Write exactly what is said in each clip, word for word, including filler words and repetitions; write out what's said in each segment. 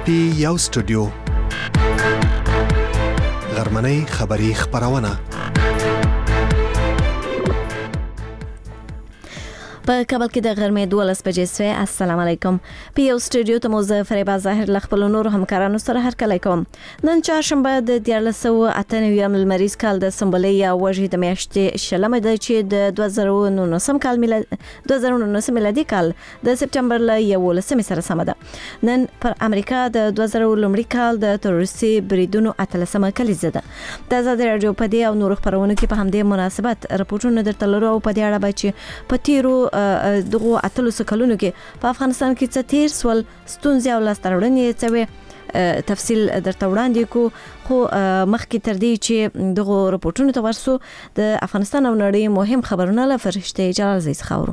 پی یو سټوډیو غرمنۍ خبری خبرونه په کابل کې د غرمې دولس بجې سوی. السلام علیکم. په یو سټوډیو ته مو زه فریبا ظاهر له خپلو نورو همکارانو سره هرکلی کوم. نن چهارشنبه د دیارلس سوه اته نوي لمریز کال د سنبلې یا وژې د میاشتې شلمه ده چې د دوه زره نولسم کال میلادي دوه زره نولسم میلادي کال د سپتمبر له یولسمې سره سمه ده. نن پر امریکا د دوه زره لومړي کال د تروریستي بریدونو اتلسمه کلیزه ده. د ازادي راډیو په دې او نورو خبرونو کې په همدې مناسبت رپورټونه درته لرو او په دې اړه به چې په تیرو دغه اتلس کلونو کې په افغانستان کې څه تیر سول ستونزې او لاسته راوړنې څه تفصیل درته وړاندې کو. خو مخکې تر دې چې دغه رپورټونو ته ورسو د افغانستان او نړۍ مهم خبرونه له فرشته جلال زیز خاورو.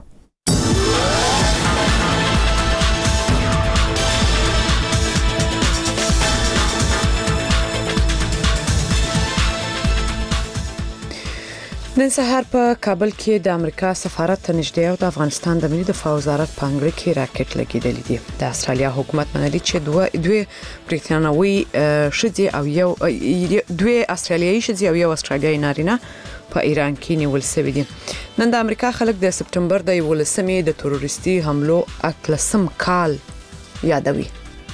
نن سهار په کابل کې د امریکا سفارت ته نږدې او د افغانستان د ملي دفاع وزارت په انګړ کې راکټ لګیدلی دی. د استرالیا حکومت منلي چې دوه دوه بریټانوي شذي او یو دوه استرالیایي شذي او یو استرالیایي نارینه په ایران کې نیول شوی دي. نن د امریکا خلک د سپتمبر د یولسمې د تروریستي حملو اتلسم کال یادوي.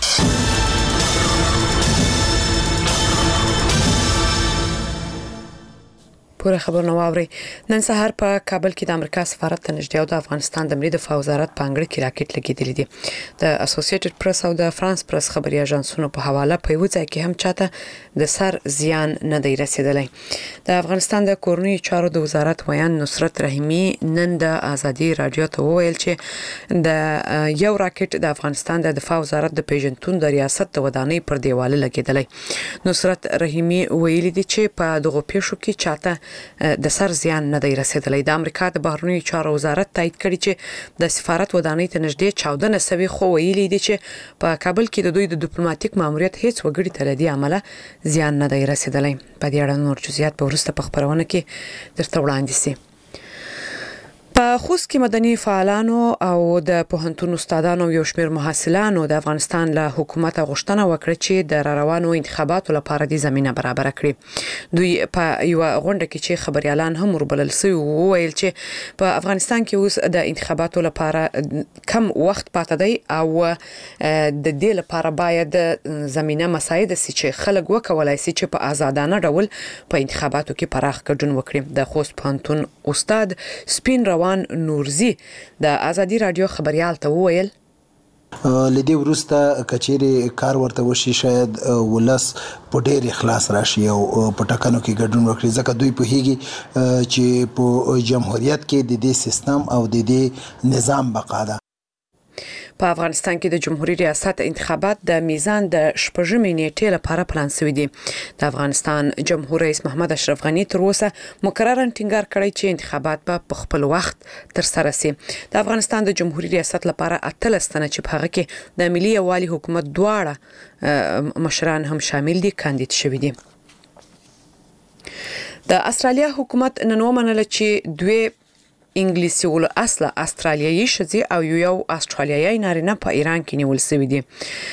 پوره خبر نو اوري. نن سهار په کابل کې د امریکا سفارت ته نږدې او د افغانستان د ملي دفاع وزارت په انګړ کې راکټ لګیدلی دي. د اسوسییټډ پریس او د فرانس پریس خبري اژانسونو په حواله په یو ځای کې هم چاته د سر زیان نه دی رسیدلی. د افغانستان د کورنۍ چارو د وزارت ویان نصرت رحیمی نن د ازادي رادیو ته وویل چې د یو راکټ د افغانستان د دفاع وزارت د پیژنتون د ریاست د ودانۍ پر دیواله لګیدلی. نصرت رحیمی ویلي دي چې په دغه پیښو کې چاته د سر زیان نه دی رسیدلی. د امریکا د بهرنیو چارو وزارت تایید کړی چې د سفارت ودانۍ ته نږدې چاودنه سوي، خو ویلي دي چې په کابل کې د دوی د ډیپلوماټیک ماموریت هیڅ وګړي ته لدی عمله زیان نه دی رسیدلی. په دې اړه نور جزئیات په ورسته په خبرونه کې درته وړاندې سي. په خوست کې مدني فعالانو او د پوهنتون استادانو یو شمېر محصلانو د افغانستان له حکومت غوښتنه وکړه چې د روانو انتخاباتو لپاره د زمينه برابر کړي. دوی په یو غونډه کې چې خبريالان هم وربلل سوي وویل چې په افغانستان کې اوس د انتخاباتو لپاره کم وخت پاتې دی او د دې لپاره باید زمينه مساعده سي چې خلک وکولای سي چې په آزادانه ډول په انتخاباتو کې پراخ ګډون وکړي. د خوست پوهنتون استاد سپین روان نورزي د ازادي رادیو خبريال ته وویل لدی ورسته کچېری کار ورته وشي شاید ولس په ډېر اخلاص راشي او په ټاکنو کې ګډون وکړي، ځکه دوی په هیږي چې په جمهوریت کې د دې سیستم او د دې نظام بقا ده. په افغانستان کې د جمهوریت ریاست انتخابات د میزان د شپږمې نیټې لپاره پلان شوی دي. د افغانستان جمهور رئیس محمد اشرف غنی تر اوسه مقرره ټینګار کړی چې انتخابات په خپل وخت تر سره شي. د افغانستان د جمهوریت ریاست لپاره اتلس تنه چې په هغه کې د ملي یووالي حکومت دواړه مشران هم شامل دي کاندید شوی دي. د استرالیا حکومت نن ومنله چې دوی انګلیسي ول اصله استرالیایي شذي او یو استرالیایي نارینه په ایران کې نیول شوی دي.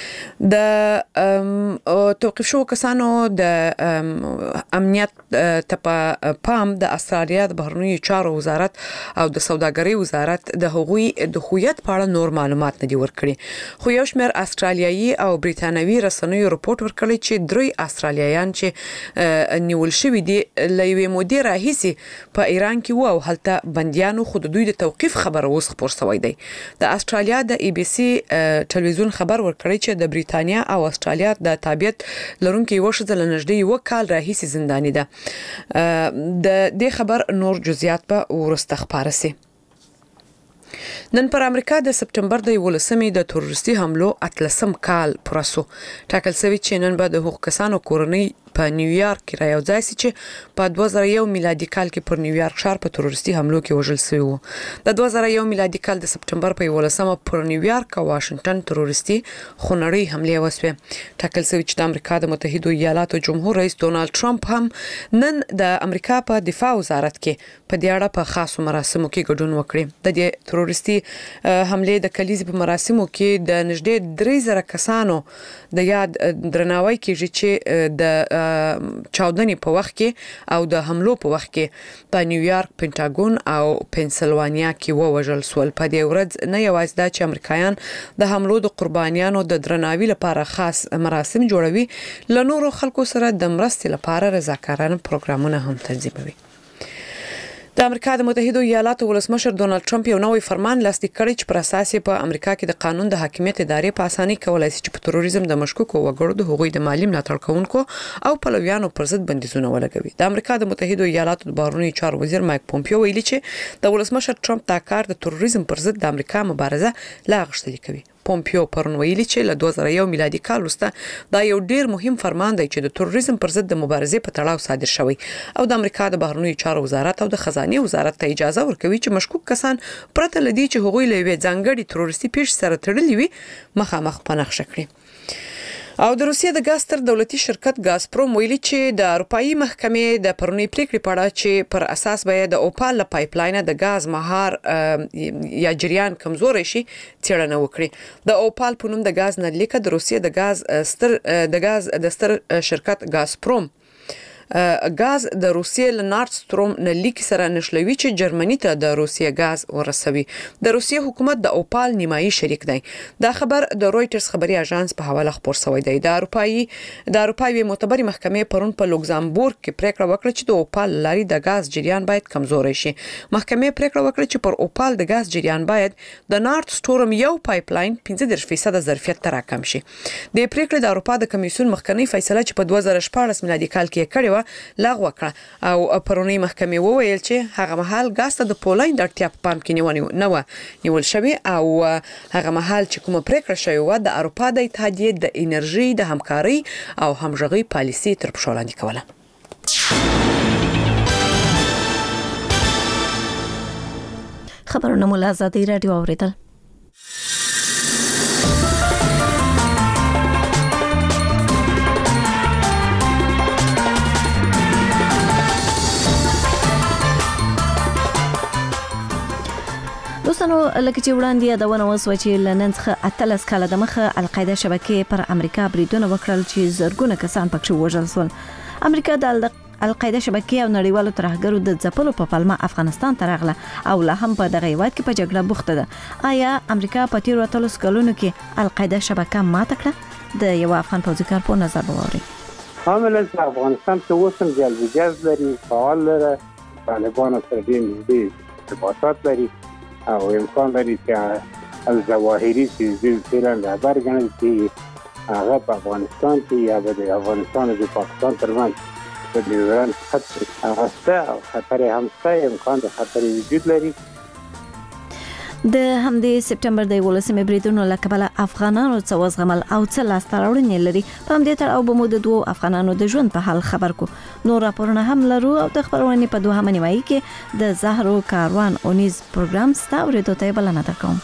د توقیف شو کسانو د امنیت ته پام د استرالیا د بهرنیو چارو وزارت او د سوداګرۍ وزارت د هغوی د هویت په اړه نور معلومات نه دي ورکړي. خو یو شمېر استرالیایي او بریټانوي رسنیو رپورت ورکړی چې درې استرالیایان چې نیول شوی دي لوي مودې راهیسي په ایران کې وو او هلته بنديان خو د دوی د توقیف خبر اوس خبر شوی دی. د استرالیا د ای بي سي ټلویزیون خبر ورکړی چې د بریټانیا او استرالیا د تابعیت لرونکو یو شذ لنږدې یو کال راهیسي زنداني ده. د دې خبر نور جزئیات په ورسته خبره سي. نن پر امریکا د سپتمبر د یولسمې د تروریستي حملو اتلسم کال پرسو ټاکل شوی چې نن به د حقوق کسانو کورنۍ په نیویارک کې را یوځای شي چې په دوه زره یو میلادي کال کې پر نیویارک ښار په تروریستي حملو کې وژل شوی وو. د دوه زره یو میلادي کال د سپټمبر په یولسمه پر نیویارک او واشنگټن تروریستي خونړۍ حمله وسوه. ټاکل شوی چې د امریکا د متحده ایالاتو جمهور رئیس ډونالد ټرمپ هم نن د امریکا په دفاع وزارت کې په دې اړه په خاصو مراسمو کې ګډون وکړي. د دې تروریستي حمله د کلیزې په مراسمو کې د نږدې درې زره کسانو د یاد درناوی کیږي چې د چاودنې په وخت کې او د حملو په وخت کې په نیویارک، پینټاګون او پنسلوانیا کې ووژل شول. په دې ورځ نه یوازې دا چې امریکایان د حملو د قربانیانو د درناوي لپاره خاص مراسم جوړوي، له نورو خلکو سره د مرستې لپاره رضاکارانه پروګرامونه هم تنظیموي. د امریکا د متحده ایالاتو ولسمشر ډونالد ټرمپ یو نوې فرمان لاسلیک کړی چې پر اساس په امریکا کې د قانون د حاکمیت ادارې په اسانۍ کولای شي چې په تروریزم د مشکوکو وګړو د حقوقي د مالی ملاتړ کوونکو او پلویانو پر ضد بندیزونه ولګوي. د امریکا د متحده ایالاتو د بهرنیو چارو وزیر مایک پومپیو ویلي چې د ولسمشر ټرمپ دا کار د تروریزم پر ضد د امریکا مبارزه لا غښتلې کوي. پومپیو پرون ویلي چې له دوه زره یو میلادي کال وروسته دا یو ډیر مهم فرمان دی چې د تروریزم پر ضد د مبارزې په تړاو صادر شوی او د امریکا د بهرنیو چارو وزارت او د خزانه وزارت ته اجازه ورکوي چې مشکوک کسان پرته لدی چې هغوی له وی ځانګړي تروریستي پیښې سره تړلي وي مخامخ پنځه کړي. او د روسیې د غاز تر دولتي شرکت غازپروم ویلي چې د اروپאי محکمې د پرونی پریکړې په اړه چې پر اساس به د اوپال پایپ لاین د غاز مهار یا جریان کمزوري شي څېړنه وکړي. د اوپال په نوم د غاز نه لیکه د روسیې د غاز ستر د غاز د ستر شرکت غازپروم غاز د روسیې له نارت ستروم نه لیک سره نشلوي چې جرمني ته د روسیې غاز ورسوي. د روسیې حکومت د اوپال نیمایي شریک دی. دا خبر د رويټرز خبري اژانس په حواله خبر شوی دی. د اروپאי د اروپאי معتبري محکمې پرون په لوکزامبورګ کې پریکړه وکړه چې د اوپال لاري د غاز جریان باید کمزوري شي. محکمې پریکړه وکړه چې پر اوپال د غاز جریان باید د نارت ستروم یو پایپ لاین پنځه دېرش فیصد ظرفیت ته راکم شي. د پریکړې د اروپا د کمیسیون مخکنی فیصله چې په دوه زره شپږ میلادي کال کې کړې و لغوه کړه او پرونی محکمې وویل چې هغه مهال غاز ته د پولند اړتیا په پام کې نیونه نه و نیول شوی او هغه مهال چې کومه پریکړه شوی و د اروپا د اتحادیې د انرژي د همکاري او همغږي پالیسي تر پښو لاندې کوله. خبرونه مولا آزادي رادیو اوریدل. دوستانو لکه چې وړاندې یادونه وسوه چې لنن څخه اتلس کاله د مخه القاعده شبکې پر امریکا بریدونه وکړل چې زرګونه کسان پکې وژل شول. امریکا د القاعده شبکې او نړیوالو ترهګرو د ځپلو په پلمه افغانستان ته راغله او لا هم په دغه هیواد کې په جګړه بوخته ده. آیا امریکا په تیرو اتلس کلونو کې القاعده شبکه ماته کړه؟ د یو افغان پوځي کارپور نظر ووري. عامل افغانستان کې وسم جلبجاز لري، فعال لري، طالبان سره دې ارتباطات لري او امکان لري چې الظواهري چې فعلا خبر غنل چې هغه په افغانستان کې یا د افغانستان او پاکستان ترمنځ د دیوران خطر هغه او خطر همسایه امکان د خطر وجود لري. د همدې سپټمبر د ولسمې بریدونو لکبله افغانانو څو وزغمل او څه لاسته راوړنې لري. په همدې تړاو به مو د دوو افغانانو د ژوند په حال خبر کو. نور راپورونه هم لرو او د خبرونې په دوهمه نیمایي کې د زهرو کاروان اونیز پروګرام ستا اوریدو ته بلنه درکوم.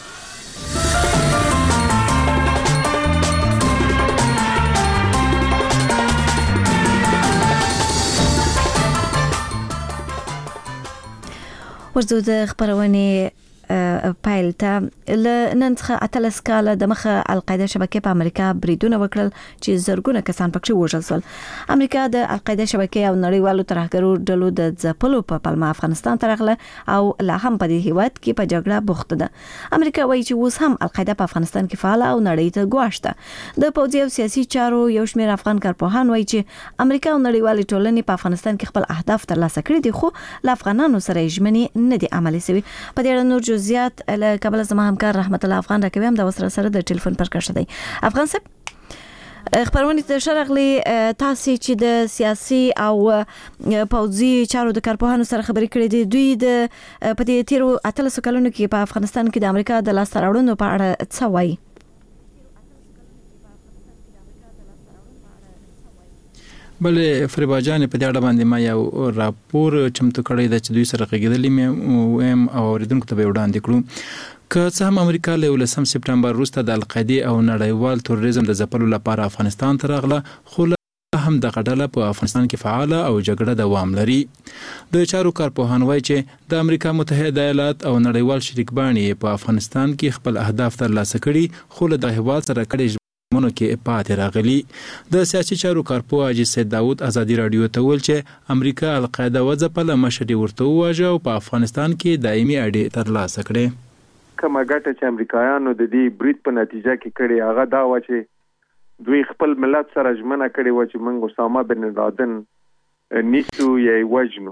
ورځو د خبرونې پایل ته نن څخه اتلس کاله د مخه القاعده شبکې په امریکا بریدونه وکړل چې زرګونه کسان پکې وژل شول. امریکا د القاعده شبکې او نړیوالو ترهګرو ډلو د ځپلو په پلمه افغانستان ته راغله او لا هم په دې هیواد کې په جګړه بوخته ده. امریکا وایي چې اوس هم القاعده په افغانستان کې فعال او نړۍ ته ګواښته. د پوځي او سیاسي چارو یو شمېر افغان کارپوهان وایي چې امریکا او نړیوالې ټولنې په افغانستان کې خپل اهداف ترلاسه کړي دي خو له افغانانو سره ژمنې نه دي عملي شوي. په دې اړه نور زیات له کابل زما همکار رحمت الله افغان راکوي هم د وسره سره د ټلیفون پر کښ دی. افغان صاحب خبرونه د شرغلي تاسو چې د سیاسي او پوځي چارو د کارپوهانو سره خبرې کړې دي دوی د په دې تیرو اتلس کلونو کې په افغانستان کې د امریکا د لاسته راوړنو په اړه څه وایي؟ بلې فریبا جان په دې اړه باندې ما یو راپور چمتو کړی د چې دوی سره غږیدلې مې ویم او اوریدونکو ته به وړاندې کړو که څه هم امریکا له یولسم سپټمبر وروسته د القاعدې او نړیوال تروریزم د ځپلو لپاره افغانستان ته راغله خو هم دغه ډله په افغانستان کې فعاله او جګړه دوام لري د چارو کارپوهان وایي چې د امریکا متحده ایالات او نړیوال شریکبانې په افغانستان کې خپل اهداف ترلاسه کړي خو له د هیواد سره کړي ژمنو کې پاتې راغلي د سیاسي چارو کارپوه حاجي سید داود ازادي رادیو ته ویل چې امریکا القاعده وځپله مشر یې ورته وواژه او په افغانستان کې دایمي اډې ترلاسه کړي کومه ګټه چې امریکایانو د دې برید په نتیجه کې کړې هغه دا و چې دوی خپل ملت سره ژمنه کړې و چې موږ اسامه بن لادن نیسو یا وژنو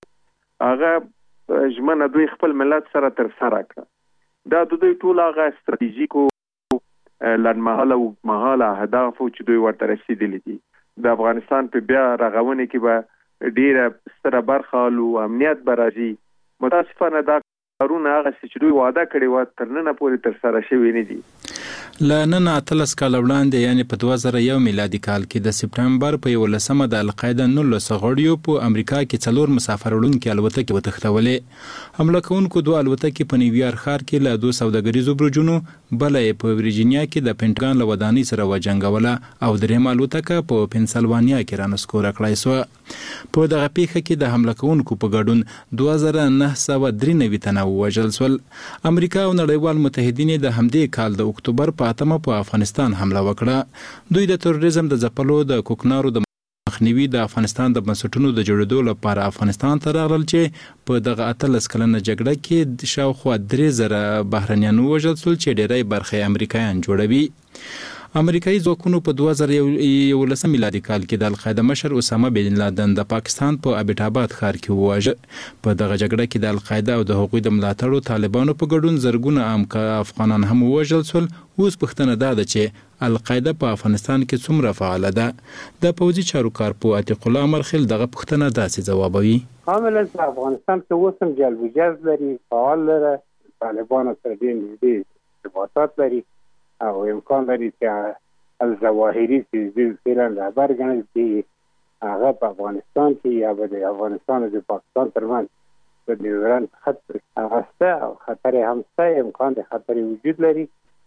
هغه ژمنه دوی خپل ملت سره ترسره کړه دا د دوی ټول هغه ستراتیژیکو لنډمهاله او اوږدمهاله اهداف چې دوی ورته رسېدلي دي د افغانستان په بیا رغونې کې به ډېره ستره برخه او امنیت به راځي متاسفانه دا کارونه هغه چې دوی وعده کړې وه تر ننه پورې ترسره شوي نه دي له نن اتلس کاله وړاندې یعنې په دوه زره یو میلادي کال کې د سپټمبر په یولسمه د القاعده نولس غړیو په امریکا کې څلور مسافر وړونکي الوتکې وتښتولې حمله کوونکو دوه الوتکې په نیویارک ښار کې له دوه سوداګریزو برجونو بله یې په ورجینیا کې د پینټاګان له ودانۍ سره وجنګوله او درېیمه الوتکه په پنسلوانیا کې رانسکوره کړای سوه په دغه پیښه کې د حمله کوونکو په ګډون دوه زره نهه سوه درې نوي تنه ووژل سول امریکا او نړیوال متحدین د همدې کال د اکتوبر په اتمه په افغانستان حمله وکړه دوی د تروریزم د ځپلو د کوکنارو د مخنیوي د افغانستان د بنسټونو د جوړېدو لپاره افغانستان ته راغلل چې په دغه اتلس کلنه جګړه کې شاوخوا درې زره بهرنیان ووژل سول چې ډېری برخه یې امریکایان جوړوي امریکایي ځواکونو په دوه زره یولسم میلادي کال کې د القاعده مشر اسامه بن لادن د پاکستان په ابټ آباد ښار کې وواژه په دغه جګړه کې د القاعده او د هغوی د ملاتړو طالبانو په ګډون زرګونه عام افغانان هم ووژل سول اوس پوښتنه دا ده چې القاعده په افغانستان کې څومره فعاله ده د پوځي چارو کارپوه عتیق الله مرخیل دغه پوښتنه داسې ځوابوي کاملا افغانستان کې اوس هم جلب و جذب لري فعال لري طالبانو سره ډېر نږدې ارتباطات لري او امکان لري چې الظواهري چې فعلا رهبر ګڼل کېږي هغه په افغانستان کې یا به د افغانستان او د پاکستان ترمنځ د ډیورنډ خط هغه شته او خطر هم شته امکان د خطر وجود لري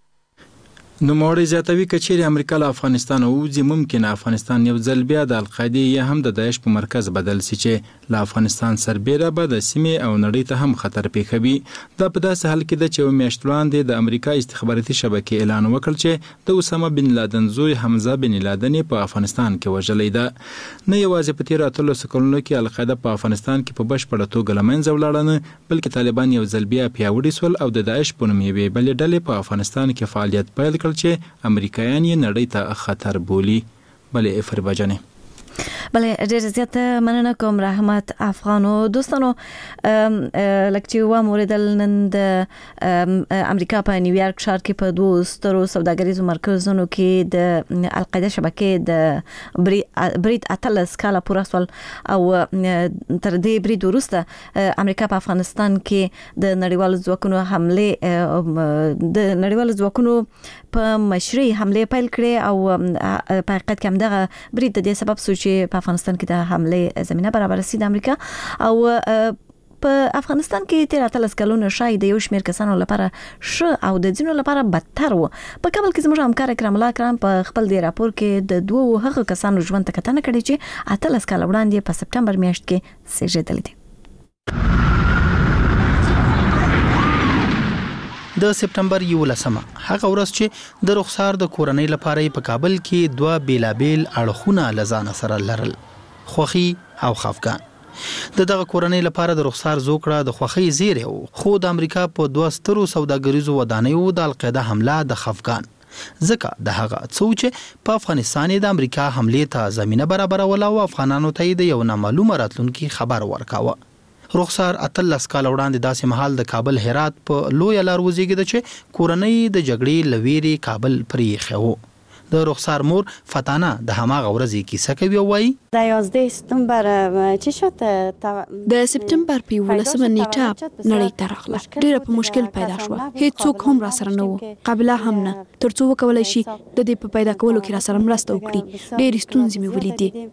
نوموړی زیاتوي که چیرې امریکا له افغانستان ووځي ممکنه افغانستان یو ځل بیا د القاعدې یا هم د داعش په مرکز بدل سي چې له افغانستان سربیره به د سیمې او نړۍ ته هم خطر پېښوي دا په داسې حال کې ده چې یوه میاشت وړاندې د امریکا استخباراتي شبکې اعلان وکړ چې د اسامه بن لادن زوی حمزه بن لادن په افغانستان کې وژلی ده نه یوازې په تېرو اتلسو کلونو کې القاعده په افغانستان کې په بشپړه توګه له منځه ولاړه نه بلکې طالبان یو ځل بیا پیاوړي سول او د داعش په نوم یوې بلې ډلې په افغانستان کې فعالیت پیل کړ چې امریکایان یې نړۍ ته خطر بولي بلې فریبا جانې بله ډېر زیاته مننه کوم رحمت افغانو دوستانو لکه چې واوریدل نن د امریکا په نیویارک ښار کې په دوه سترو سوداګریزو مرکزونو کې د القاعده شبکې د برید اتلس کاله پوره سول او تر دې برید وروسته امریکا په افغانستان کې د نړیوالو ځواکونو حمله د نړیوالو ځواکونو په مشرۍ حمله پیل کړې او په حقیقت کې هم دغه برید د دې سبب شو چې په افغانستان کې د حمله زمينه برابر سي د امریکا او په افغانستان کې تیر اتلس کلونه شاید د یو شمېر کسانو لپاره ښه او د ځینو لپاره بدتر و په کابل کې زموږ همکار اکرام الله اکرم په خپل دی راپور کې د دوه هغه کسانو ژوند ته کتنه کړې چې اتلس کاله وړاندې په سپټمبر میاشت کې زیږیدل دي د سپټمبر یولسمه هغه ورځ چې د رخسار د کورنۍ لپاره په کابل کې دوه بیلابیل اړخونه لزان سره لرل خوخي او خفقان د دغه کورنۍ لپاره د رخسار زوکړه د خوخي زیره خو د امریکا په دوه سترو سوداګریزو ودانیو د القاعده حمله د خفقان ځکه د هغه څو چې په افغانستان د امریکا حمله ته زمينه برابرول او افغانانو ته د یو نامعلومه راتلونکي خبر ورکاوه رخسار اتلس کال وړاندې داسې مهال د کابل هرات په لوی لار وزیږید چې کورنۍ د جګړې لويري کابل پرې خو د رخسار مور فتانه د هماغه ورځې کیسه کوي او وايي د یازده سپتامبر چې شو د سپتمبر په ولسمه نیټه نړۍ ته راغله ډیره په مشکل پیدا شو هیڅ څوک هم را سره نه وو قابله هم نه ترڅو وکولای شي د دې په پیدا کولو کې را سره مرسته وکړي ډېر ستونزې مې ولیدې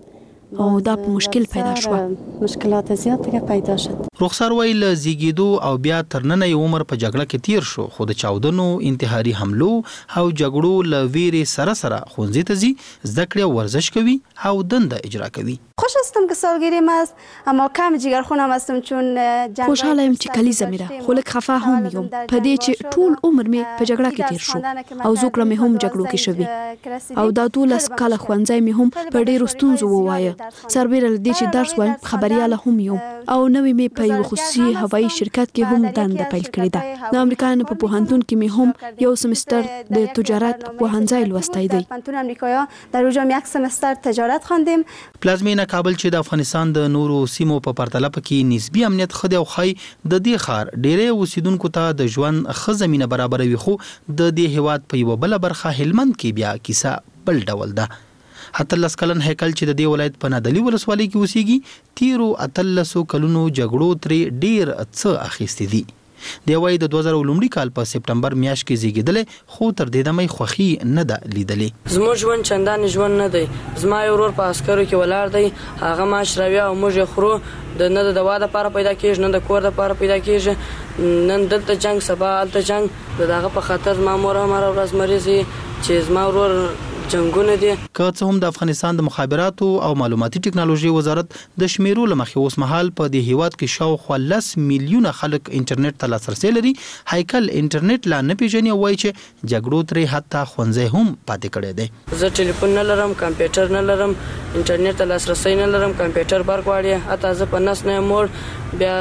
او دا په مشکل پیدا شو. مشکلات زیاته پیدا شد. رخسار ویل زیږیدو او بیا تر نن یې عمر په جګړه کې تیر شو، خو د چاودنو، انتحاري حملو او جګړو له ویرې سره سره ښوونځي ته ځي، زده کړې او ورزش کوي او دنده اجرا کوي. خوش هستم که سالگیریم است، اما کم جگرخونم هستم چون جنگ. خوشحاله یم چې کلیزه مې ده، خو لږ خفه هم یم په دې چې ټول عمر مې په جګړه کې تیر شو او زوکړه مې هم جګړو کې شوې او دا دولس کاله ښوونځی مې هم په ډېرو ستونزو ووایه. سربیره له دې چې درس وایم خبریاله هم یم او نوې مې په یو خصوصي هوایي شرکت کې هم دنده پیل کړې ده. د امریکایانو په پوهنتون کې مې هم یو سمستر د تجارت پوهنځی لوستی دی. پوهنتون امریکایا در اونجا یک سمستر تجارت خواندیم. پلازمینه کابل چې د افغانستان د نورو سیمو په پرتله پکې نسبی امنیت خدای او خی د دې ښار ډېرې اوسیدونکو ته د ژوند ښه زمینه برابروي، خو د دې هیواد په یوه بله برخه هلمند کې بیا کیسه بل ډول ده. اتلس کلن هیکل چې د دې ولایت په نادعلي ولسوالۍ کې اوسېږي، تیرو اتلسو کلونو جګړو ترې ډېر څه اخیستي دي. دی وايي د دوه زره لومړي کال په سپټمبر میاشت کې زیږېدلی، خو تر دې دمه خوښي نه ده لیدلې. زموږ ژوند چندان ژوند نه دی. زما یو ورور په عسکرو کې ولاړ دی، هغه معاش راوي او موږ یې خورو. د نه د دوا لپاره پیدا کېږي، نه د کور لپاره پیدا کېږي، نن دلته جنگ سبا هلته جنگ. د هغه په خاطر زما مور هم هره ورځ مریض وي چې زما ورور جنگونه دي. که څه هم د افغانستان د مخابراتو او معلوماتي ټکنالوژي وزارت د شمیرو له مخې اوس مهال په دې هیواد کې شاوخوا لس میلیونه خلک انټرنیټ ته لاسرسی لري، هیکل انټرنیټ لا نه پیژني او وایي چې جګړو ترې حتی ښوونځی هم پاتې کړی دی. زه ټلیفون نه لرم، کمپیوټر نه لرم، انټرنیټ ته لاسرسی نه لرم، کمپیوټر برق غواړي. حتی زه په نس نه یم موړ، بیا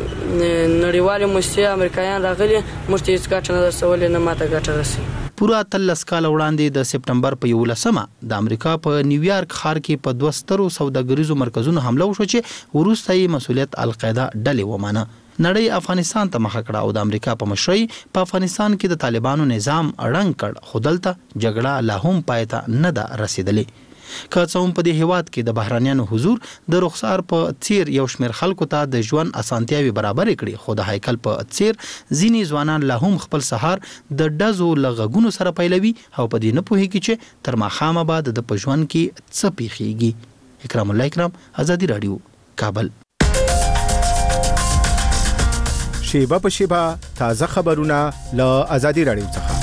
نړیوالې موسسې امریکایان راغلي، موږ ته هېڅ ګټه نه ده رسولې، نه ماته ګټه رسي. پوره اتلس کاله وړاندې د سپټمبر په یولسمه د امریکا په نیویارک ښار کې په دوه سترو سوداګریزو مرکزونو حمله وشوه چې وروسته یې مسؤلیت القاعده ډلې ومانه. نړۍ افغانستان ته مخه کړه او د امریکا په مشرۍ په افغانستان کې د طالبانو نظام ړنګ کړ، خو دلته جګړه لا هم پای ته نه ده رسېدلې. که څه هم په دې هیواد کې د بهرانیانو حضور د رخسار په څیر یو شمېر خلکو ته د ژوند اسانتیاوې برابرې کړي، خو د هیکل په څیر ځینې ځوانان لا هم خپل سهار د ډزو له غږونو سره پیلوي او په دې نه پوهېږي چې تر ماښامه به د په ژوند کې څه پیښیږي. اکرام الله اکرام، ازادي راډیو، کابل. شیبه په شیبه تازه خبرونه له ازادي راډیو څخه.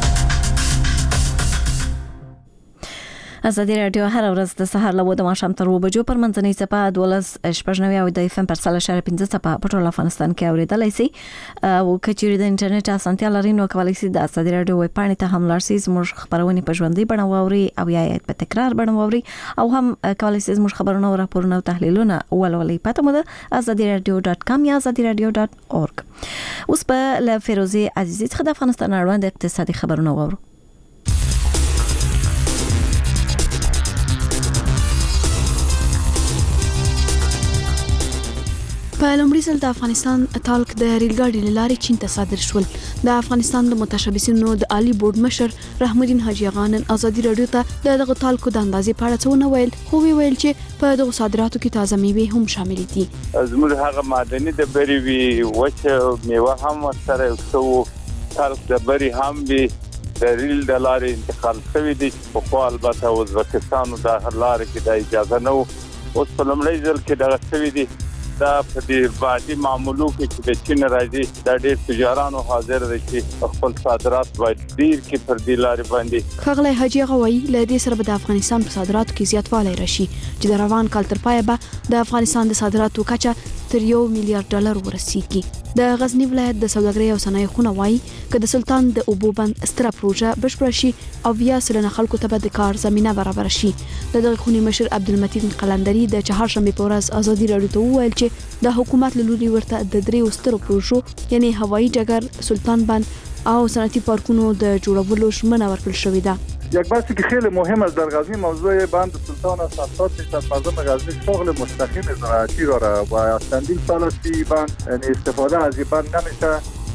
ازادي راډیو هر ورځ د سهار له د ماښام تر اوه بجو پر منځنۍ څپه دولس شپږ نوي او د اف ام پر سل اشاره پنځه څپه په ټول افغانستان کې اورېدلی سي. او که چیرې د انټرنیټ اسانتیا لرئ نو کولی سئ د ازادي راډیو ویب پاڼې ته هم لاړ سئ، زموږ خپرونې په ژوندۍ بڼه واورئ او یا یې په تکرار بڼه واورئ، او هم کولی سئ زموږ خبرونه او راپورونه او تحلیلونه ولولئ. پته مو ده ازادي راډیو ډاټ کام یا ازادي راډیو ډاټ اورګ. اوس به له فیروزې عزیزي څخه د افغانستان اړوند اقتصادي خبرونه واورو. په لومړي ځل د افغانستان تالک د ریل ګاډي له لارې چین ته صادر شول. د افغانستان د متشبثینو د عالی بورډ مشر رحمدین حاجی اغان ازادي راډیو ته د دغه تالکو د اندازې په اړه څه ونه ویل، خو وی ویل چې په دغه صادراتو کې تازه میوې هم شامل دي. زموږ هغه معدني د بری وی وچه میوه هم سره څو تالک د بری هم وی د ریل د لارې انتقال شوی دي، خو البته ازبکستان د لارې کې د اجازه نه و. اوس په لومړي ځل کې دغه شوی دي. دا په دې بعدي معاملو کې چې د چین راځي دا ډېر تجارانو حاضر دي چې خپل صادرات باید ډېر کې پر دې لارې باندې. ښاغلی حاجي غوي له دې سره به د افغانستان په صادراتو کې زیاتوالی راشي چې د روان کال تر پایه به د افغانستان د صادراتو کچه تر یو میلیارډ ډالر ورسیږي. د غزنی ولایت د سوداګرۍ او صنایع خونه وایي چې د سلطان د اوبو بند ستره پروژه بشپړه شي او بیا سلنه خلکو ته به د کار زمینه برابر شي. د دغه خونې مشر عبدالمتین قلندري د چهارشنبې په ورځ ازادي راډیو ته وویل چې د حکومت له لوري ورته د دریو سترو پروژو یعنی هوایي ډګر، سلطان بند او صنعتي پارکونو د جوړولو ژمنه ورکړل شوې ده. یک بحثی که خیلی مهم است در غزنی موضوع بند سلطان است. هفتاد درصد مردم غزنی شغل مستقیم زراعتی داره و چندین سال است این بند یعنی استفاده از این بند نمیشه.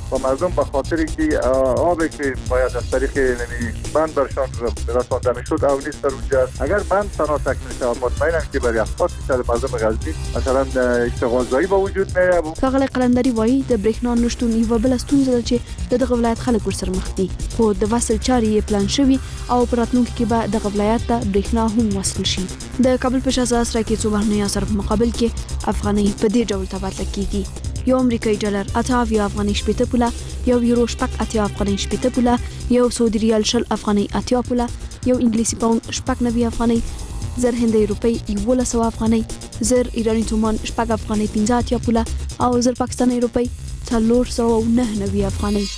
و مردم به خاطر که آبی که باید از طریق بند برشان رسانده میشد او نیست در اونجا. اگر بند تنها تکمیل شود مطمئنم که برای هفتاد درصد مردم غزنی مثلا اشتغالزایی به وجود میاد. ښاغلی قلندري وایي د برېښنا نشتون یوه بله ستونزه ده چې د دغه ولایت خلک ورسره مخ دي، خو د وصل چارې یې پلان شوي او په راتلونکي کې به دغه ولایت ته برېښنا هم وصل شي. د کابل په شاه سره کې څو بهرنیو سره په مقابل کې افغانۍ په دې ډول تبادله کیږي. یو امریکایي ډالر اته اویا افغانۍ شپېته پوله، یو یورو شپږ اتیا افغانۍ شپېته پوله، یو سعودي ریال شل افغانۍ اتیا پوله، یو انګلیسي پاوند شپږ نوي افغانۍ، زر هندۍ روپۍ یولس سوه افغانۍ، زر ایراني تومان شپږ افغانۍ پنځه اتیا پوله او زر پاکستاني روپۍ څلور سوه نهه نوي افغانۍ.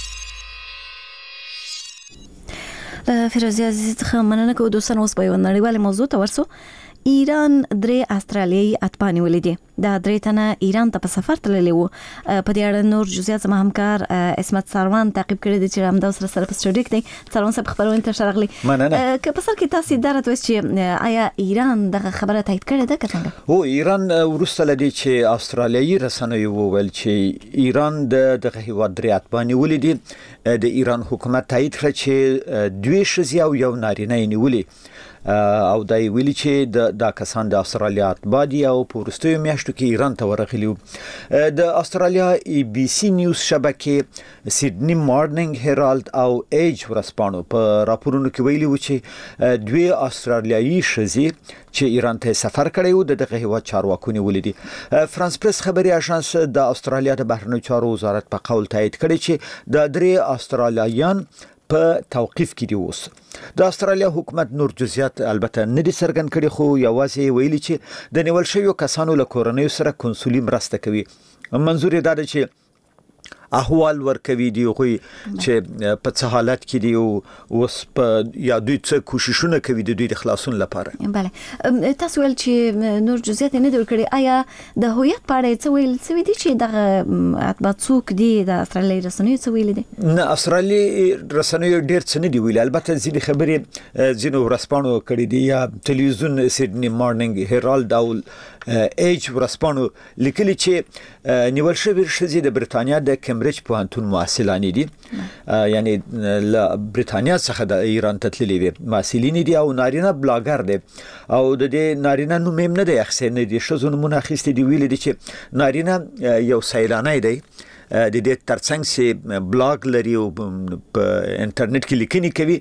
فیروزی عزیز څخه مننه کوو. دوستان اوس به یو نړیواله موضوع ته ورسو. ایران درې استرالیایي اتباع نیولي دي. دا درې تنه ایران ته په سفر تللي وو. په دې اړه نور جزئیات زما همکار اسمت ساروان تعقیب کړی دی چې همدا سره سره په سټوډیو کې دی. ساروان صاحب خبرونه ته شرغلي. مننه. که په سر کې تاسو درته وایي چې آیا ایران دغه خبره تایید کړې ده که څنګه؟ هو ایران وروسته لدی چې استرالیایي رسنیو وویل چې ایران د دغه هیواد درې اتباع نیولي دي. د ایران حکومت تایید کړ چې دوی ښځې او یو نارینه یې نیولي او دا ویلي چې دا کسان د استرالیا اتباع دي او په وروستیو میاشتو کې ایران ته ورغلي وو. د استرالیا ای بي سي نیوز شبکې سیدنی مارنینګ هیرالد او ایج ورسپانو په راپورونو کې ویلي وو چې دوی استرالیایي ښځې چې ایران ته سفر کړی وو د دغه هیواد چارواکو نیولي دي. فرانس پریس خبري اژانس د استرالیا د بهرنیو چارو وزارت په قول تایید کړی چې د درې استرالیایان په توقیف کې دی. اوس د استرالیا حکومت نور جزئیات البته نه دي څرګند کړي، خو یوازې ویلي چې د نیول شویو کسانو له کورنیو سره کنسولي مرسته کوي. منظور یې دا ده چې احوال ورکوي دی خو چې په څه حالت کې دی او اوس په یا دوی څه کوششونه کوي د دوی د خلاصون لپاره. بله تاسو ول چې نور جزئیات نه دی ورکړي. آیا د هویت په اړه څه ویل څه دي چې دغه اتباع څوک دي؟ د استرالیایي رسنیو څه ویل دي؟ نه استرالیایي رسنیو ډیر څه نه دی ویل. البته ځینې خبرې ځینو ورسپانو کړي دي یا تلویزیون سیدنی مارنینګ هیرالد او ایج ورسپانو لیکلي چې نیول شوی ښځې د برتانیا د کمبریج پوهنتون محصلانې دي، یعنی له برتانیا څخه د ایران ته تللي وي محصلین دي او نارینه بلاګر دی او د دې نارینه نوم هم نه دی اخیستی، نه دی ښځو نومونه اخیستي دي. ویلي دي چې نارینه یو سیلانی دی د دې ترڅنګ چې بلاګ لري او په انټرنیټ کې لیکنې کوي،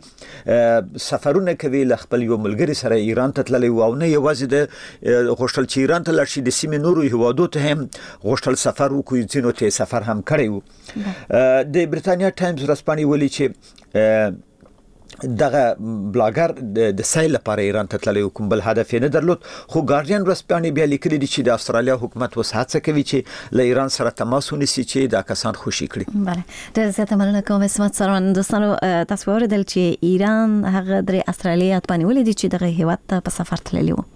سفرونه کوي، له خپل یو ملګری سره ایران ته تللی او نه یوازې د غوښتل چې ایران ته لاړ شي، د سیمې نورو هیوادو ته هم غوښتل سفر وکړي، ځینو ته سفر هم کړی و. د بریتانیا ټایمز ورځپاڼې ویلي چې دغه بلاګر د سیل لپاره ایران ته تللی کوم بل هدف نه درلود. خو ګارډین ورځپاڼې بیا لیکلي دي چې د استرالیا حکومت اوس هڅه کوي چې له ایران سره تماس ونیسي چې دا کسان خوشي کړي. بله ډېر زیاته مننه کوم اسمت سروان. دوستانو تاسو واوریدل چې ایران هغه درې استرالیایي اتباع نیولي دي چې دغه هیواد ته په سفر تللي وو.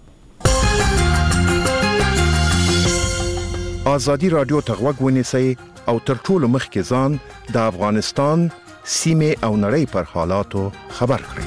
ازادي رادیو ته غوږ ونیسئ او تر ټولو مخکې ځان د افغانستان سیمه او نړۍ پر حالاتو خبر کړئ.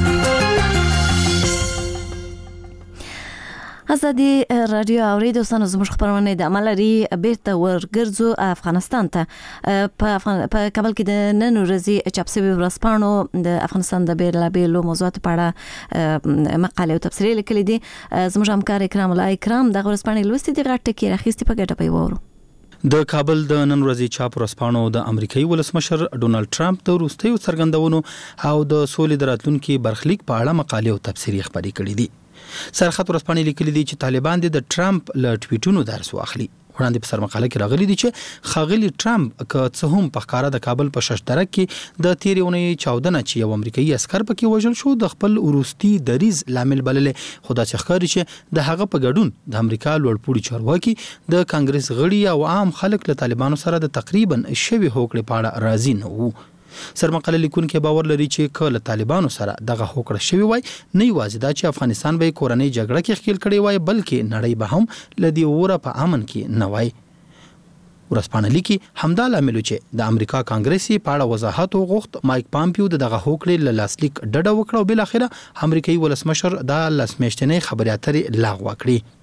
ازادي رادیو اوریدو سنو زموږ خبرونه د عملري بیرته ورګرځو افغانستان ته. په په کابل کې د نن ورځې چاپ شوی ورځپاڼو د افغانستان د بیلابیلو موضوعاتو په اړه مقاله او تبصرې لیکلې دي. زموږ همکار اکرام الله اکرام د ورځپاڼې لوستې دي غټه کې راخېستې په ګټه پي وورو. د کابل د نن ورځې چاپ ورځپاڼو د امریکایي ولسمشر ډونالد ټرمپ د وروستیو څرګندونو او د سولې د راتلونکي برخلیک په اړه مقالې او تبصرې خپرې کړې دي. سرخط ورځپاڼې لیکلي دي چې طالبان د ټرمپ له ټویټونو درس واخلي. وړاندې په سرمقاله کې راغلي دي چې خاغلی ټرمپ که څه هم په ښکارا د کابل په ششدرک کې د تیرې اونۍ چودنه چې یو امریکایي عسكر پکې وژل شو د خپل وروستي دریز لامل بللې، خو دا چې ښکاري چې د هغه په ګډون د امریکا لوړپوړي چارواکي د کانګرس غړي او عام خلک له طالبانو سره د تقریبا شوی هوکړې په اړه راضي نه وو. سرمقاله لیکونکي باور لري چې کله طالبانو سره دغه هوکړه شوی وای نه یوازې دا چې افغانستان به کورنۍ جګړه کې ښکیل کړي وای بلکې نړۍ به هم لدی وره په امن کې نه وای. ورځپاڼه لیکي همدا لامل چې د امریکا کانګرسي په اړه وضاحت وغوښت. مایک پامپیو دغه هوکړې له لاسلیک ډډه وکړه او بل اخره امریکایي ولسمشر د لاسمیشتنې خبري اترې لغوه کړې.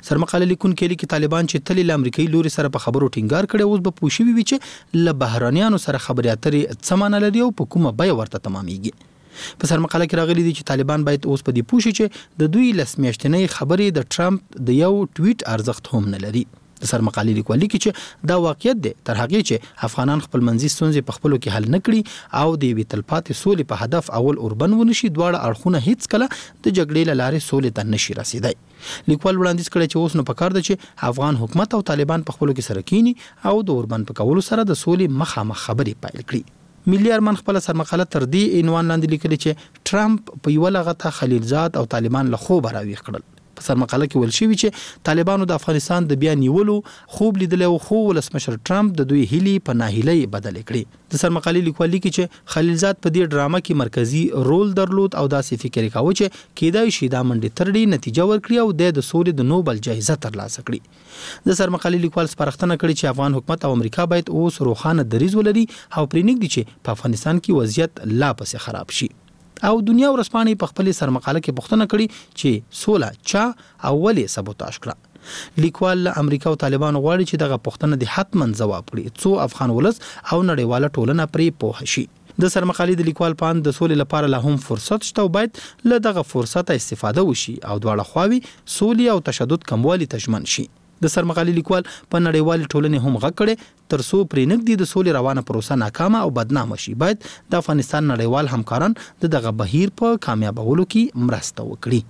سرمقاله لیکونکي لیکي طالبان چې تل له امریکایي لوري سره په خبرو ټینګار کړي اوس به پوښي وي چې له بهرانيانو سره خبرې اترې څه معنی لري او په کومه بیه ورته تمامېږي. په سرمقاله کې راغلي دي چې طالبان باید اوس په دې پوښي چې د دوی لسمیاشتنۍ خبرې د ټرمپ د یو ټویټ ارزښت هم نه لري. د سرمقالې لیکوال لیکي چې دا واقعیت دی تر هغه چې افغانان خپل منځي ستونزې په خپلو کې حل نه کړي او د یوې تلپاتې سولې په هدف اول اوربن ونشي دواړه اړخونه هیڅ کله د جګړې له لارې سولې ته نشي رسیدای. لیکوال وړاندیز کړی چې اوس نو پکار ده چې افغان حکومت او طالبان په خپلو کې سره کینی او د اوربن په کولو سره د سولې مخامخ خبرې پیل کړي. ملي ارمان خپل سرمقاله تر دې عنوان لاندې لیکلي چې ټرمپ په یو لغته خلیلزاد او طالبان له خوبه راویښ کړل. په سرمقاله کې ویل شوی چې طالبانو د افغانستان د بیا نیولو خوب لیدل او خو ولسمشر ټرمپ د دوی هیلي په ناهیلي بدل کړي. د سرمقالې لیکوال لیکي چې خلیلزاد په دې ډرامه کې مرکزی رول درلود او داسې فکر کاوه چې کېدای شي دا منډه ترډي نتیجه ورکړي او د سولې د نوبل جایزه ترلاسه کړي. د سرمقالې لیکوال سپارښتنه کړې چې افغان حکومت او امریکا باید اوس روخانه دریځ ولري او پرېنګدي چې په افغانستان کې وضعیت لا پسې خراب شي. او دنیا ورسپانې په خپل سرمقاله کې پوښتنه کړې چې سوله چا او ولې سبوتاژ کړه. لیکوال له امریکا او طالبان غواړي چې دغه پوښتنه د حتمن جواب کړي څو افغان ولس او نړیواله ټولنه پرې پوه شي. د سرمقالې د لیکوال پان د سولې لپاره لا هم فرصت شته او باید له دغه فرصت استفاده وشي او دواړه خواوې سولې او تشدد کموالي ته ژمن شي. د سرمقالې لیکوال په نړیوالې ټولنې هم غږ کړي ترڅو پرېنګدي د سولې روانه پروسه ناکامه او بدنامه شي. باید د افغانستان نړیوال همکاران د دغه بهیر په کامیابولو کې مرسته وکړي.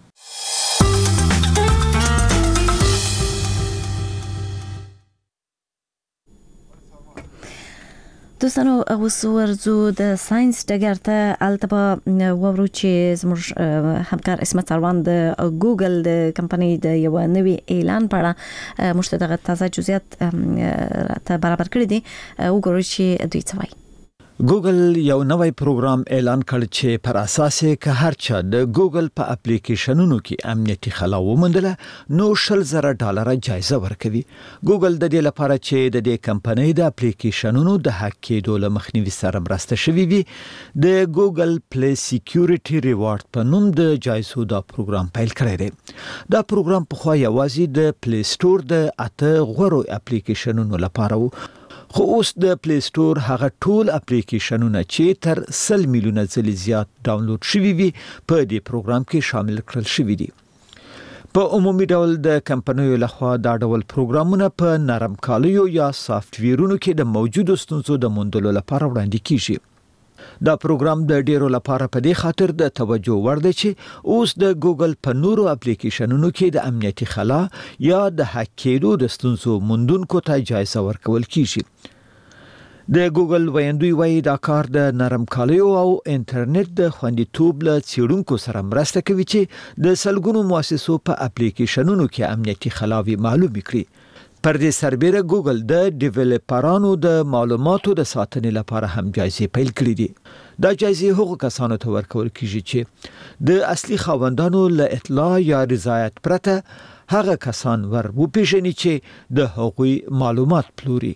دوستانو اوس ورځو د ساينس ډګر ته البته وورو چې زموږ همکار اسمت سروان د ګوګل د کمپنۍ د یو نوي اعلان په اړه مشتدغه تازه جزئیات ته برابر کړی دي وګورئ چې دوی څه وایي. ګوګل یو نوی پروګرام اعلان کړ چې پر اساس کې هر چا د ګوګل په اپلیکیشنونو کې امنیتي خلا ومندله نو شل زره ډالر جایزه ورکوي. ګوګل د دې لپاره چې د دې کمپنۍ د اپلیکیشنونو د هک کېدو له مخنیوي سره مرسته شوي وي د ګوګل پلی سکیورټي ریوارډ په نوم د جایزو دا پروګرام پیل کړی دی. دا پروګرام په خو یوازې د پلی سٹور د اته غوړو اپلیکیشنونو لپاره وو خو اوس د پلی سٹور هغه ټول اپلیکیشنونه چې تر سل میلیونه ځلې زیات ډاونلوډ شوي وي په دې پروګرام کې شامل کړل شوي دي. په عمومي ډول د کمپنیو لخوا دا ډول پروګرامونه په نرم کالیو یا سافټویرونو کې د موجودو ستونزو د موندلو لپاره وړاندې کیږي. دا پروګرام د ډیرو لپاره په دې خاطر د توجه وړ دی چې اوس د ګوګل په نورو اپلیکیشنونو کې د امنیتي خلا یا د هک کېدو د ستونزو موندونکو ته جایزه ورکول کیږي. د ګوګل ویندوی وایي دا کار د نرم کالیو او انټرنیټ د خوندیتوب له څېړونکو سره مرسته کوي چې د سلګونو مؤسسو په اپلیکیشنونو کې امنیتي خلاوي معلوم کړي. پر دې سربېره ګوګل د ډیولپرانو د معلوماتو د ساتنې لپاره هم جایزې پیل کړې دي. دا جایزې هغو کسانو ته ورکول کیږي چې د اصلي خاوندانو له اطلاع یا رضایت پرته هغه کسان ور وپیژني چې د هغوی معلومات پلوري.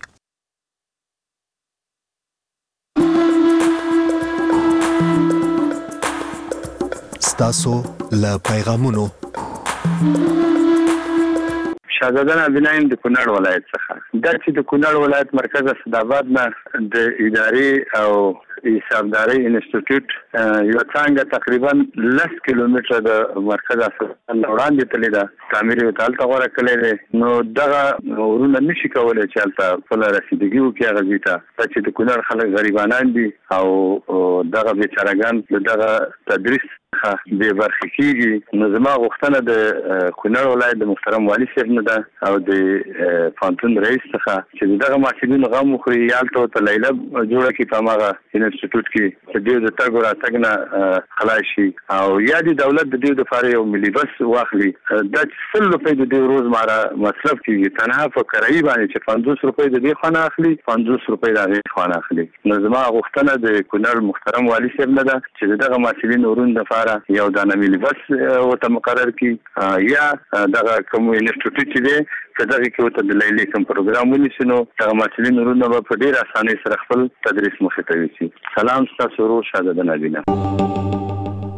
ستاسو له پیغامونو شهزاده نبیلایم د کونړ ولایت څخه دا چې د کونړ ولایت مرکز اسداباد نه د اداري او حسابداري انسټیټیوټ یو څنګه تقریبا لس کیلومتره د مرکز اسداباد وړاندې تللی ده تعمیر یې تالته غوره کړی دی نو دغه ورونه نشي کولی چې هلته خپله رسیدګي وکړي هغه ځای ته دا چې د کونړ خلک غریبانان دي او دغه بیچارهګان د دغه تدریس څخه بې برخې کېږي نو زما غوښتنه د کونړ ولایت د محترم والي صاحب نه ده او د پوهنتون رئیس څخه چې دغه محصلینو غم وخوري یا هلته ورته لیله جوړه کړي په هماغه انسټیټیوټ کې چې دوی د تګ او راتګ نه خلاص شي او یا د دولت د دوی دپاره یو ملي بس واخلي دا چې سل روپۍ د دوی روزمره مصرف کېږي تنها په کرایي باندې چې پنځوس روپۍ د دې خوا نه اخلي پنځوس روپۍ د هغې خوا نه اخلي نو زما غوښتنه د کونړ محترم والي صاحب نه ده چې د دغه محصلینو ورونو دپاره یو دانه ملي بس ورته مقرر کړي یا دغه کوم انسټیټیوټ چې دی که دغې کې ورته د لیلې کوم پروګرام ونیسي نو دغه محصلین ورونه به په ډېر اسانۍ سره خپل تدریس مخې ته یوسي. سلام ستاسو ورور شهزاده نبیله.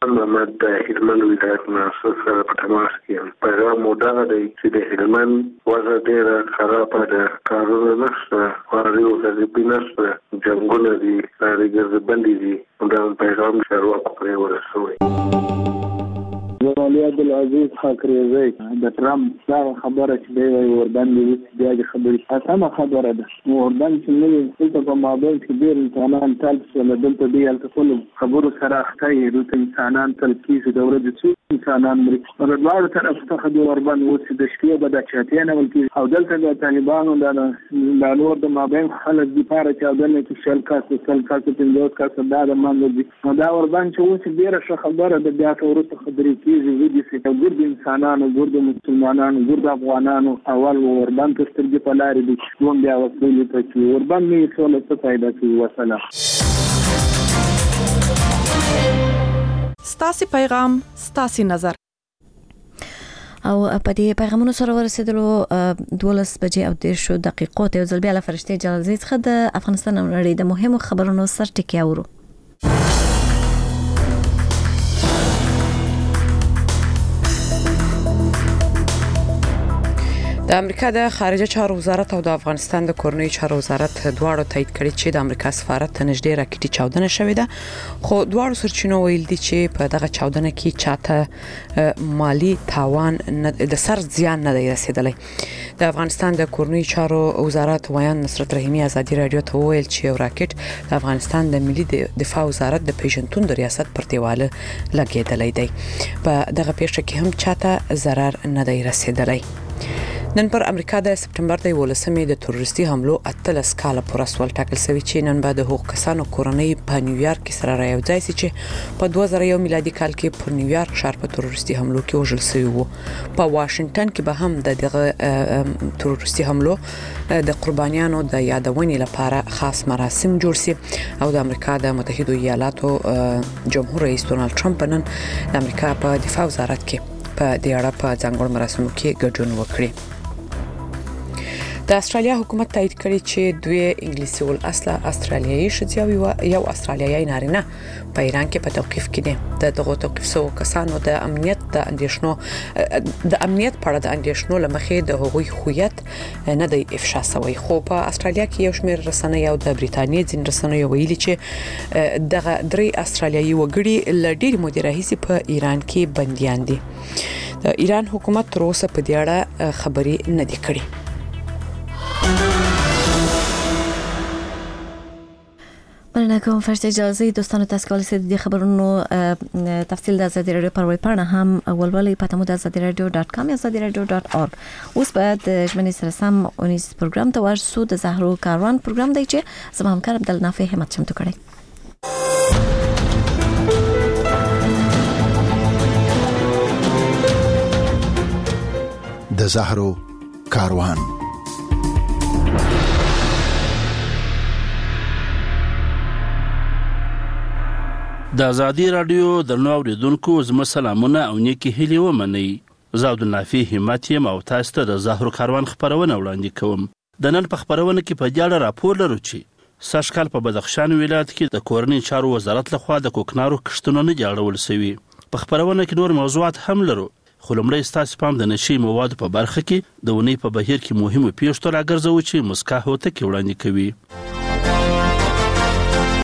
خان محمد د هلمند ولایت محسوس سره په تماس کې پیغام مودا دی چې د هلمند وضع ډېره خرابه ده، کارونه نشته، خواري او غریبي نشته، جنګونه دي، لارې ګرځبندې دي. دا پیغام چارواکو پرې ورسوي. علي عبدالعزیز خاکریزی د ټرمپ دا خبره چې دی وایي اردن دې وڅ بیا د خبرې اسانه خبره ده. اردن چې نه وي دلته په مابین کې ډېر انسانان تل شول، دلته دی هلته ټولو خبرو سره اخته یې، دلته انسانان تل کېږي، د ورځې څو انسانان مري. نو د دواړو طرف څخه د اردن اوس د شپې به دا چاتیا نه ول کېږي او دلته د طالبانو دا نور د مابین خلک دپاره چې اودنه کې شل کاسه سل کاسه پنځوس کاسه دا د منځ دي. نو دا اردن چې اوس ډېره ښه خبره ده، بیا که وروسته خبرې کېږي ودي چې ګور د انسانانو، ګور د مسلمانانو، ګور د افغانانو اول اردن ته سترګې په لارې دي چې دوم بیا وسلې ته چې اردن نه یې سوله څه فایده کوي. وسلام. ستاسې پیغام ستاسې نظر. او په دې پیغامونو سره ورسېدلو دولس بجې او دېرشو دقیقو ته یو ځل بیا له فرشتې جلالزۍ څخه د افغانستان او نړۍ د مهمو خبرونو سر ټکي اورو. د امریکا د خارجه چارو وزارت او د افغانستان د کورنۍ چارو وزارت دواړو تایید کړي چې د امریکا سفارت ته نږدې راکټي چاودنه شوې ده، خو دواړو سرچینو ویل دي چې په دغه چاودنه کې چاته مالی تاوان د سر زیان نه دی رسیدلی. د افغانستان د کورنۍ چارو وزارت ویان نصرت رحیمی ازادي رادیو ته ویل چې یو راکټ د افغانستان د ملي دفاع وزارت د پیژنتون د ریاست پر دیواله لګیدلی دی. په دغه پیښه کې هم چاته ضرر نه دی رسیدلی. نن پر امریکا د سپټمبر د یولسمې د تروریستي حملو اتلس کاله پوره سول ټاکل شوی چې نن به د هغو کسانو کورنۍ په نیویارک کې سره رايوځای شي چې په دوه زره یو میلادي کال کې په نیویارک ښار په تروریستي حملو کې وژل شوي وو. په واشنگټن کې به هم د دغه تروریستي حملو د قربانیانو د یادونې لپاره خاص مراسم جوړ شي او د امریکا د متحده ایالاتو جمهور رئیس ډونالد ټرمپ نن د امریکا په دفاع وزارت کې په دې اړه په ځانګړو مراسمو کې ګډون وکړي. د استرالیا حکومت تایید کړي چې دوی انګلیسي ول اصله استرالیایي ښځې او یو استرالیایي نارینه په ایران کې په توقیف کې دي. د دغه توقیف شوو کسانو د امنیت د اندېښنو د امنیت په اړه د اندېښنو لمخې د هغوی هویت نه دی افشا شوی، خو په استرالیا کې یو شمېر رسنۍ او د بریتانیې ځینې رسنۍ ویلي چې دغه درې استرالیایي وګړي له ډېرې مودې راهیسې په ایران کې بندیان دي. د ایران حکومت تر اوسه په دې اړه خبرې نه دي کړې. مننه کوم فرشته جلالزۍ. دوستانو تاسو کولی شئ د خبرونو تفصیل د ازادي رادیو پر ویب پاڼه هم ولولئ په تمو د ازادي رادیو ډاټ کام یا ازادي رادیو ډاټ اور. اوس بعد ژمنې سره سم اونیز پروګرام ته ورسو. د زهرو کاروان پروګرام دی چې زما همکار عبدالنافع همت چمتو کړی. د زهرو کاروان. د ازادي رادیو د نو اوریدونکو زما سلامونه او نیکی هیلې ومنئ. زه عبدالنافع همت یم او تاسو ته د زهرو کاروان خبرونه وړاندې کوم. د نن په خبرونه کې په دې اړه راپور لرو چې سږ کال په بدخشان ولایت کې د کورنۍ چارو وزارت لخوا د کوکنارو کښتونه نه دي اړول شوي. په خبرونه کې نور موضوعات هم لرو، خو لومړی ستاسو پام د نشي موادو په برخه کې د ونې په بهیر کې مهمو پیښو ته راګرځوو چې مسکا هوته کې وړاندې کوي.